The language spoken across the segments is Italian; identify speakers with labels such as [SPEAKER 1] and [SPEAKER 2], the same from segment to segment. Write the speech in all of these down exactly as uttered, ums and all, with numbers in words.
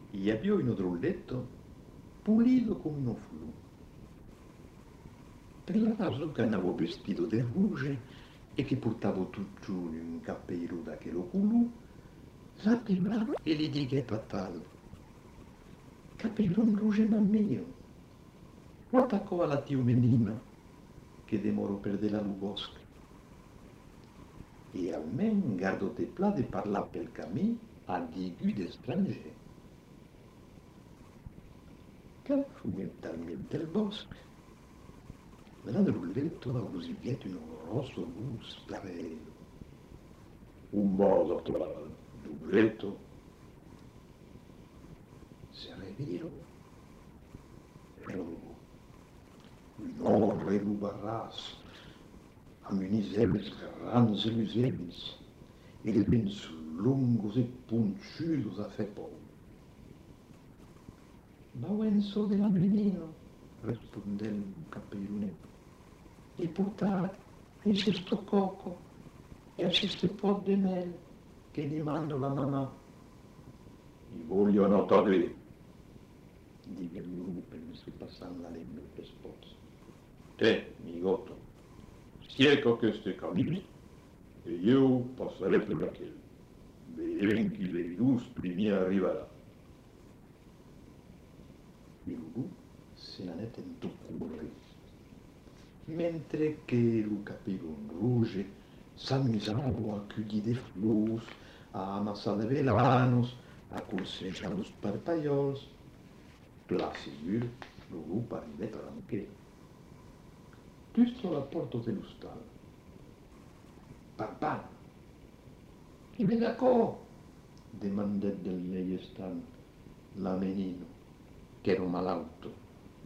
[SPEAKER 1] e havia un drulletto pulido come uno flu. Per la caso che andavo vestito di rouge e che portavo tutto un cappello da quello culo, la prima e gli dico patale, capello rouge ma mio, lo attaccò alla tio menina che demoro per della lubosca. E almeno gardo te plat de parlar pel camí a digu d'estranger. Che fu talmente il bosco. Nella drulletto a usiglietto in un rosso bus parello. Un modo tra drulletto se reviro. Però non relubarás a munizeles grandes ilusiones. Ele penso longos e ponchudos a fepol. Bauenso della menino, rispondeu il capellunetto. E portare a questo coco e a questo po' di mel che gli mando la mamma. Gli voglio notare, dice lui per mi sto passando la lingua per sposo. Te, migotto, stieco queste camini e io passerei per aquel. Veden chi le giusto mi arriverà. E lui se la nette in tuccurri. Mentre che il capello rouge s'amusava a cueillir des flors, a amassar de velanos, a corsejar los parpaillols, placidur, Lulu parivait tranquille. Giusto la porta dello stallo. Papà, chi ve da co? Demandò del lei stan la menino, che era malauto.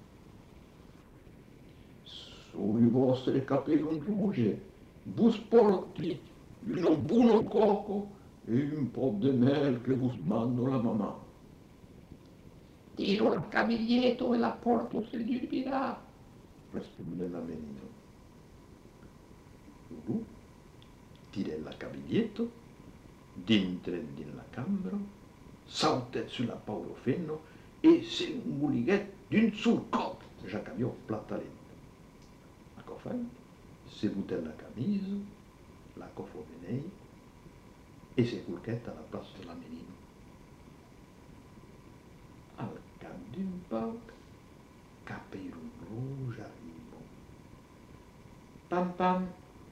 [SPEAKER 1] Sui vostri capelli rouge, vos porti un buono coco e un po' di mel che vos mando la mamma. Tiro il caviglietto e la porto se gli dirà, rispose la menina. Lulu tira il caviglietto, dentro nella camera, salta sulla Paolo Fenno e se ingulighet d'un sul cop, già cambiò platalento. Se butta la camisa, la cofo venei e se culchetta alla place della menina. Al cap d'un poc, capello rouge arrivo. Pam pam.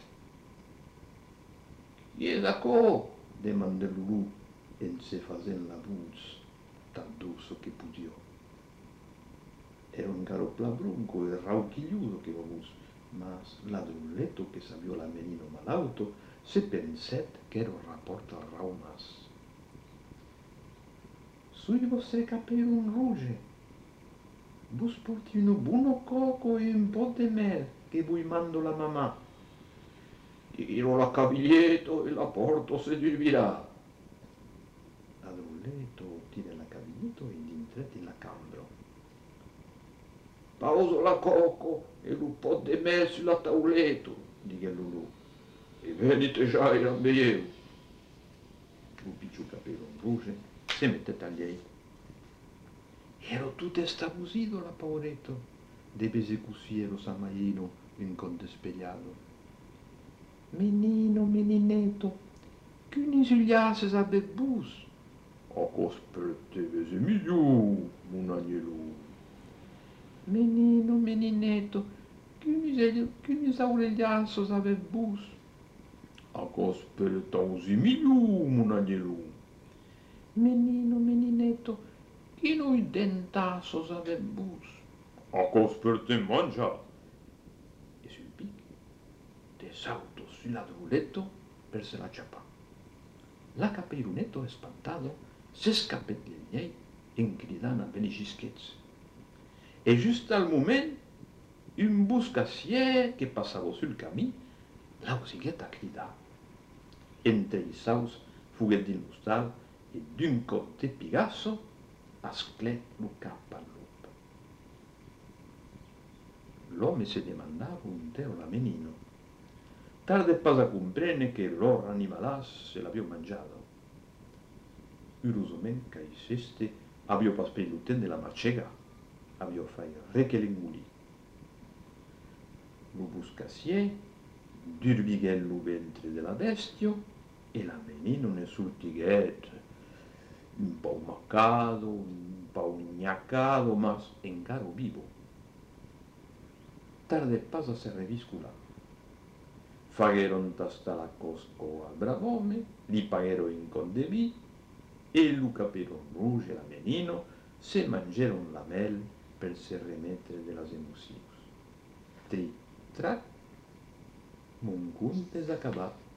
[SPEAKER 1] Chi è da co? Demandò Lulu e se facendo la voce tanto che pudiò. Era un garopla bronco e rauchigliudo che vos. Mas la drulletto che saviò la menino malauto se penset che era un rapporto al raumas. Sui vostri capelli un rouge, vos porti un buono coco e un po' di mel che vi mando la mamma. Tiro la caviglietto e la porto se dirvirà. La drulletto tira la caviglietto e dintret in la cambra. Pauso la coco e un po' di mel sulla tauletto, dice Lulu. E venite già il rambievo. Lu picciò capello rouge, se mette a lei. Ero tutto estabusito la pauretto, de besecusiero samaino in conte speriato. Menino, meninetto, che un'isugliasse sa bus. A cosperte vese migliù, un agnello. Menino, meninetto, che un'isauregliasso sa bus. A cosperte usi migliù, un agnello. Menino, meninetto, chi noi dentasso sa bus. A cosperte mangia. E sul picco, te salto sulla drulletto per se la ciappa. La capellunetto espantato se scappet gli miei in gridana benicischezze. E giusto al momento, un buscassier che passava sul cammin l'ha osiguet a cridar. Entre i saus fuguet din l'ostal e d'un cop de pigasso asclet lo cap al lup. L'uomo se demandava un tero la menino. Tarde pas a comprendere che l'or animalas se l'aveva mangiato. Urosamente caisseste Avio pas peluten de la machega, avio fai re che l'engulì. Lo buscasie, durbiguel lo ventre de la bestio, e la menino ne sultiguet, un pau macado, un pau gnacado, mas encaro vivo. Tarde pas a se reviscular. Fagueron tasta la cosco al bravome, li paguero in condeví, e lo caperon ruge la menino, se mangeron la mel per se remetre de las emocions. Tri, trac, mon conte és acabat.